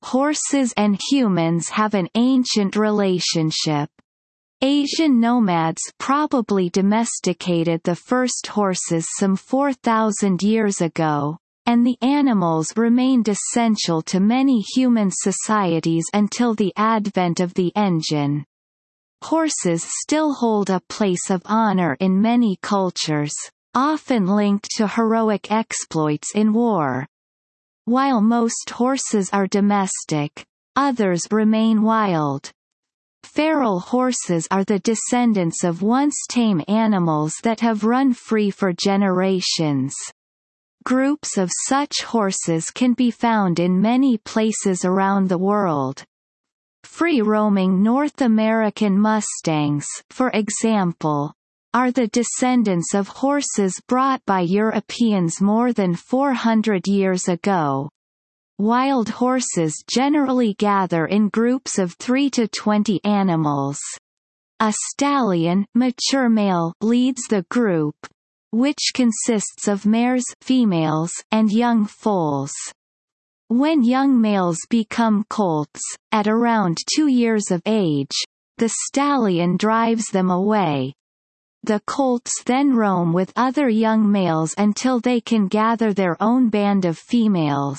Horses and humans have an ancient relationship. Asian nomads probably domesticated the first horses some 4,000 years ago, and the animals remained essential to many human societies until the advent of the engine. Horses still hold a place of honor in many cultures, often linked to heroic exploits in war. While most horses are domestic, others remain wild. Feral horses are the descendants of once tame animals that have run free for generations. Groups of such horses can be found in many places around the world. Free-roaming North American Mustangs, for example, are the descendants of horses brought by Europeans more than 400 years ago. Wild horses generally gather in groups of 3 to 20 animals. A stallion, mature male, leads the group, which consists of mares, females, and young foals. When young males become colts, at around 2 years of age, the stallion drives them away. The colts then roam with other young males until they can gather their own band of females.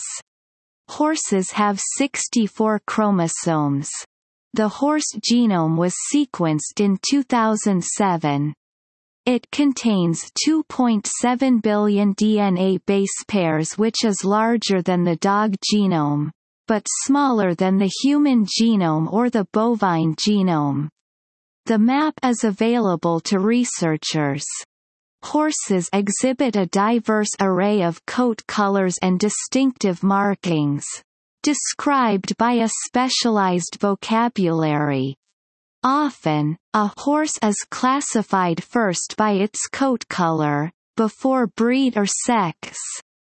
Horses have 64 chromosomes. The horse genome was sequenced in 2007. It contains 2.7 billion DNA base pairs, which is larger than the dog genome, but smaller than the human genome or the bovine genome. The map is available to researchers. Horses exhibit a diverse array of coat colors and distinctive markings, described by a specialized vocabulary. Often, a horse is classified first by its coat color, before breed or sex.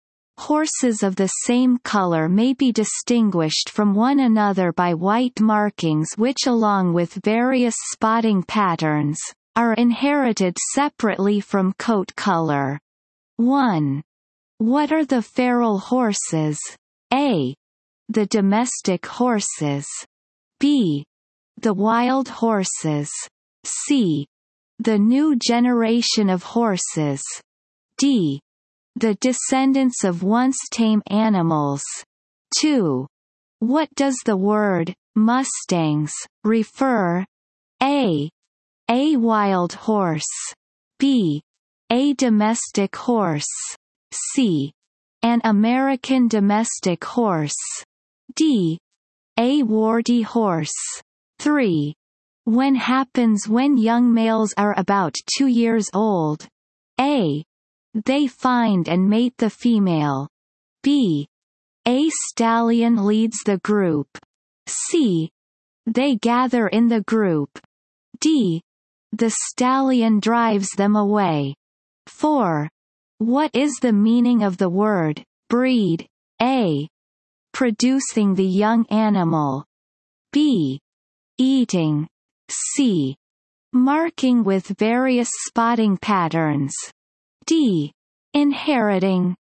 Horses of the same color may be distinguished from one another by white markings which, along with various spotting patterns, are inherited separately from coat color. 1. What are the feral horses? A. The domestic horses. B. The wild horses. C. The new generation of horses. D. The descendants of once tame animals. 2. What does the word Mustangs refer? A. A wild horse. B. A domestic horse. C. An American domestic horse. D. A warty horse. 3. When happens when young males are about 2 years old? A. They find and mate the female. B. A stallion leads the group. C. They gather in the group. D. The stallion drives them away. 4. What is the meaning of the word breed? A. Producing the young animal. B. Eating. C. Marking with various spotting patterns. D. Inheriting.